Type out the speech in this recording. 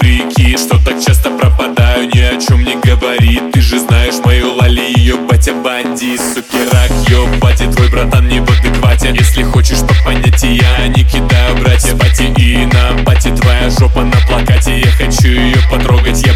прикид, что так часто пропадаю, ни о чем не говорит. Ты же знаешь мою лали, ее батя бандит. Суки, рак, ё, батя, твой братан не в адеквате. Если хочешь по понятию, я не кидаю братья. Бати и на пати, твоя жопа на плакате. Я хочу ее потрогать, я